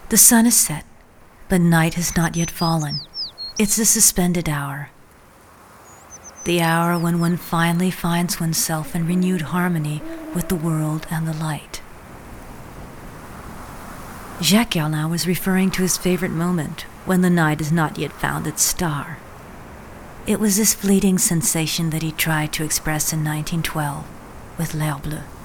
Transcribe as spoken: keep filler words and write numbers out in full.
The sun is set, but night has not yet fallen. It's the suspended hour. The hour when one finally finds oneself in renewed harmony with the world and the light. Jacques Garlin was referring to his favorite moment when the night has not yet found its star. It was this fleeting sensation that he tried to express in nineteen twelve with L'Heure Bleue.